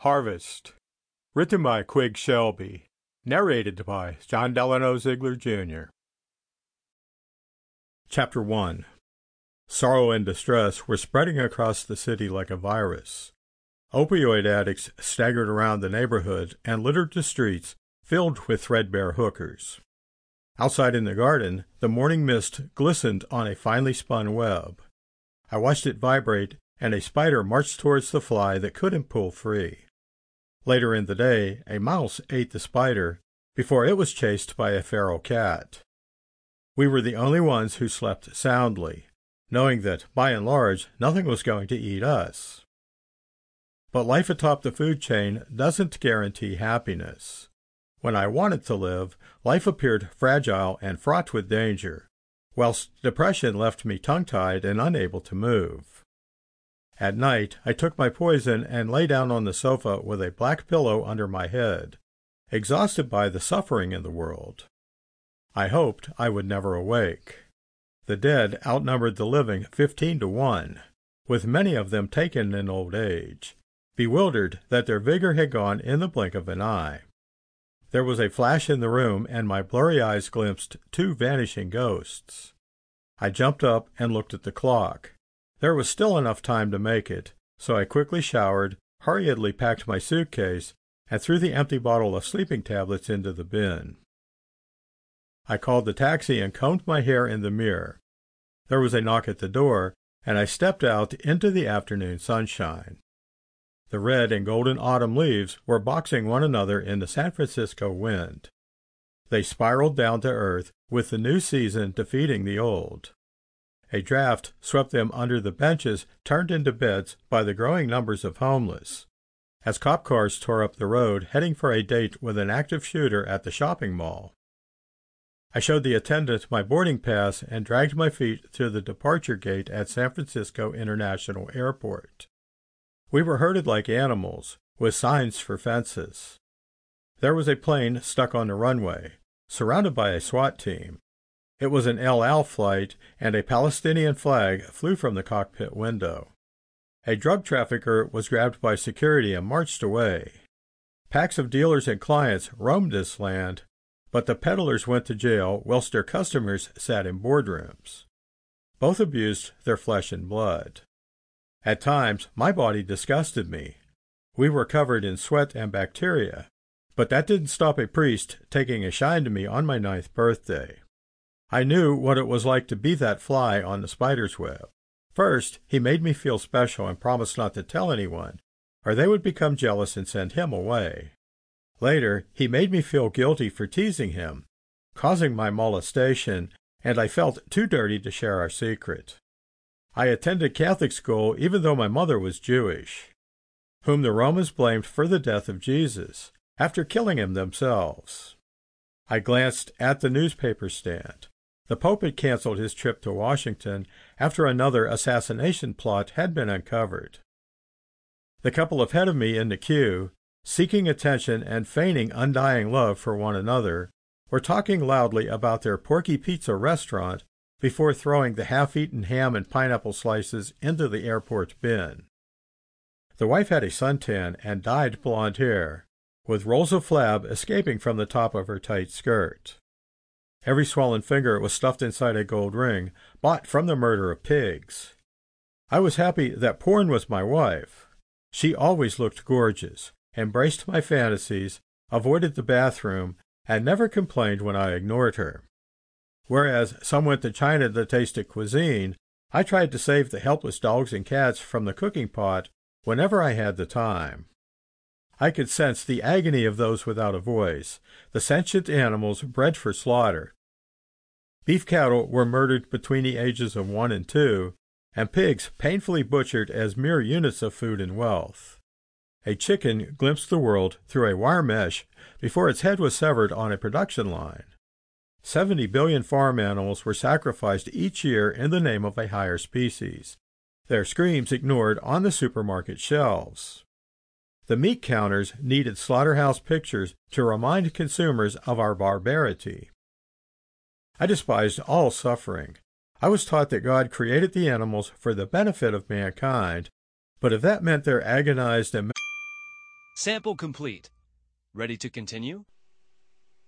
Harvest. Written by Quig Shelby. Narrated by John Delano Ziegler, Jr. Chapter 1. Sorrow and distress were spreading across the city like a virus. Opioid addicts staggered around the neighborhood and littered the streets filled with threadbare hookers. Outside in the garden, the morning mist glistened on a finely spun web. I watched it vibrate, and a spider marched towards the fly that couldn't pull free. Later in the day, a mouse ate the spider before it was chased by a feral cat. We were the only ones who slept soundly, knowing that, by and large, nothing was going to eat us. But life atop the food chain doesn't guarantee happiness. When I wanted to live, life appeared fragile and fraught with danger, whilst depression left me tongue-tied and unable to move. At night, I took my poison and lay down on the sofa with a black pillow under my head, exhausted by the suffering in the world. I hoped I would never awake. The dead outnumbered the living 15-1, with many of them taken in old age, bewildered that their vigor had gone in the blink of an eye. There was a flash in the room, and my blurry eyes glimpsed 2 vanishing ghosts. I jumped up and looked at the clock. There was still enough time to make it, so I quickly showered, hurriedly packed my suitcase, and threw the empty bottle of sleeping tablets into the bin. I called the taxi and combed my hair in the mirror. There was a knock at the door, and I stepped out into the afternoon sunshine. The red and golden autumn leaves were boxing one another in the San Francisco wind. They spiraled down to earth, with the new season defeating the old. A draft swept them under the benches turned into beds by the growing numbers of homeless, as cop cars tore up the road heading for a date with an active shooter at the shopping mall. I showed the attendant my boarding pass and dragged my feet through the departure gate at San Francisco International Airport. We were herded like animals, with signs for fences. There was a plane stuck on the runway, surrounded by a SWAT team. It was an El Al flight, and a Palestinian flag flew from the cockpit window. A drug trafficker was grabbed by security and marched away. Packs of dealers and clients roamed this land, but the peddlers went to jail whilst their customers sat in boardrooms. Both abused their flesh and blood. At times, my body disgusted me. We were covered in sweat and bacteria, but that didn't stop a priest taking a shine to me on my 9th birthday. I knew what it was like to be that fly on the spider's web. First, he made me feel special and promised not to tell anyone, or they would become jealous and send him away. Later, he made me feel guilty for teasing him, causing my molestation, and I felt too dirty to share our secret. I attended Catholic school even though my mother was Jewish, whom the Romans blamed for the death of Jesus, after killing him themselves. I glanced at the newspaper stand. The Pope had canceled his trip to Washington after another assassination plot had been uncovered. The couple ahead of me in the queue, seeking attention and feigning undying love for one another, were talking loudly about their Porky Pizza restaurant before throwing the half-eaten ham and pineapple slices into the airport bin. The wife had a suntan and dyed blonde hair, with rolls of flab escaping from the top of her tight skirt. Every swollen finger was stuffed inside a gold ring bought from the murder of pigs. I was happy that Porn was my wife. She always looked gorgeous, embraced my fantasies, avoided the bathroom, and never complained when I ignored her. Whereas some went to China to taste a cuisine, I tried to save the helpless dogs and cats from the cooking pot whenever I had the time. I could sense the agony of those without a voice, the sentient animals bred for slaughter. Beef cattle were murdered between the ages of 1 and 2, and pigs painfully butchered as mere units of food and wealth. A chicken glimpsed the world through a wire mesh before its head was severed on a production line. 70 billion farm animals were sacrificed each year in the name of a higher species, their screams ignored on the supermarket shelves. The meat counters needed slaughterhouse pictures to remind consumers of our barbarity. I despised all suffering. I was taught that God created the animals for the benefit of mankind, but if that meant their agonized and Sample complete. Ready to continue?